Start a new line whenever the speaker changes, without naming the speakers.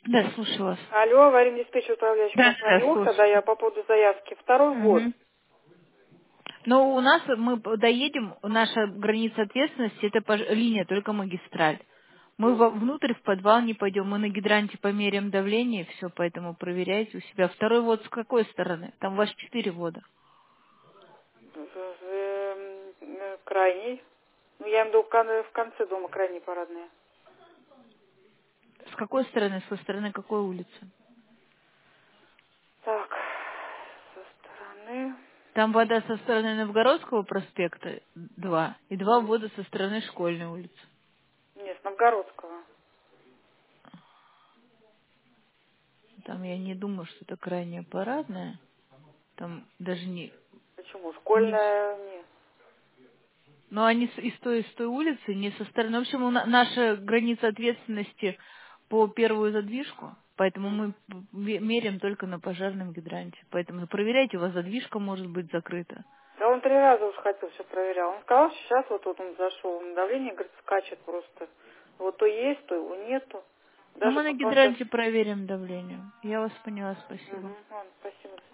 Да, слушаю вас.
Алло, аварийный диспетчер управляющий к
Да,
вам
да,
звонил, когда
слушаю.
я по поводу заявки. Второй год.
Мгм. Но у нас мы доедем, наша граница ответственности это линия, только магистраль. Мы
Мгм.
внутрь в подвал не пойдем, мы на гидранте померяем давление, все, поэтому проверяйте у себя. Второй вод с какой стороны? Там у вас 4 вода.
Крайний. Ну, я имею в виду в конце дома крайние парадные.
С какой стороны? Со стороны какой улицы?
Так, со стороны...
Там вода со стороны Новгородского проспекта 2 и 2 вода со стороны Школьной улицы.
Нет, с Новгородского.
Там я не думаю, что это крайняя парадная. Там даже
Почему?
не
Школьная... Нет.
но они из той улицы, не со стороны. В общем, наша граница ответственности по первую задвижку, поэтому
М.
мы меряем только на пожарном гидранте. Поэтому проверяйте, у вас задвижка может быть закрыта.
Да он 3 раза уже хотел, все проверял. Он сказал, что сейчас вот он зашел, давление, говорит, скачет просто. Вот то есть, то его нету.
Но
Даже
мы на
пока он сейчас...
гидранте проверим давление. Я вас поняла, спасибо.
Ладно, спасибо.